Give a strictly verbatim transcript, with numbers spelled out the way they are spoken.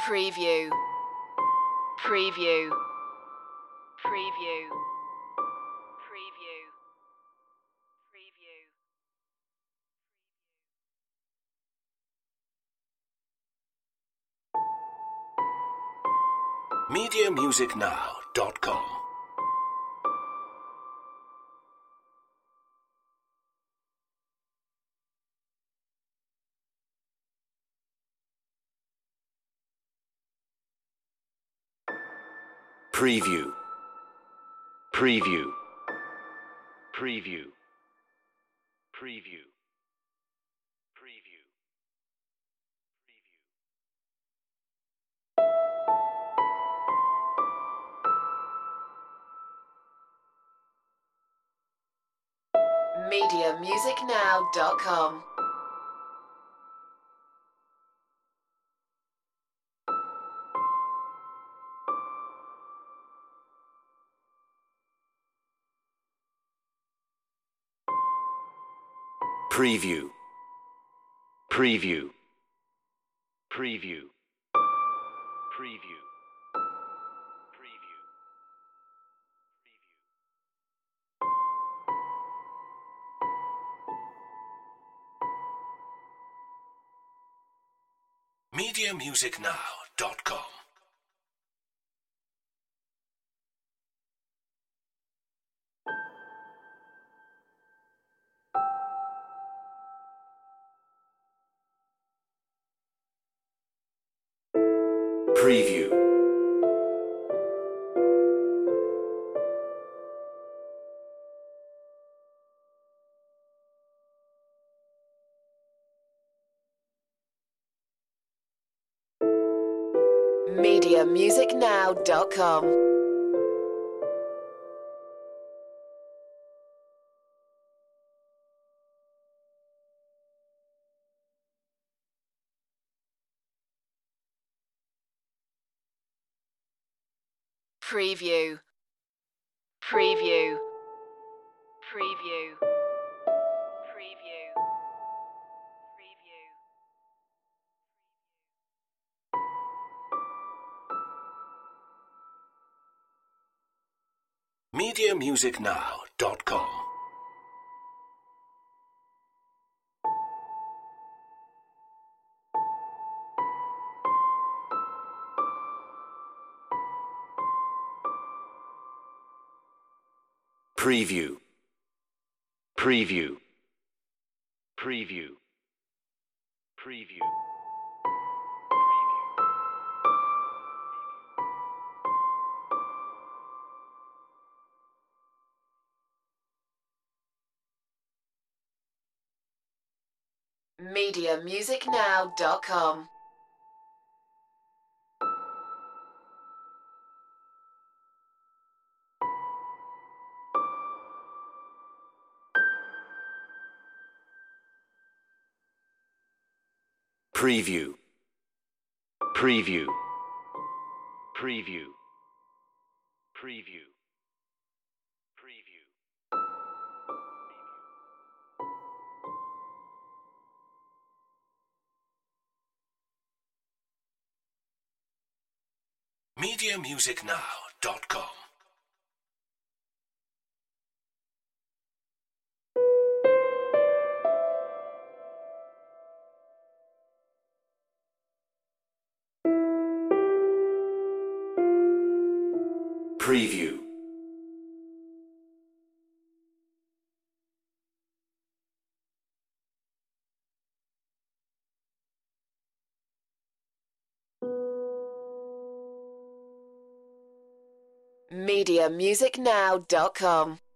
Preview. Preview. Preview. Preview. Preview. media music now dot com. Preview. Preview. Preview. Preview. Preview. media music now dot com. Preview. Preview. Preview. Preview. Preview. media music now dot com. Preview. media music now dot com. Preview. Preview. Preview. Preview. Preview. media music now dot com. Preview. Preview. Preview. Preview. media music now dot com. Preview. Preview. Preview. Preview. Preview. media music now dot com. Preview. media music now dot com.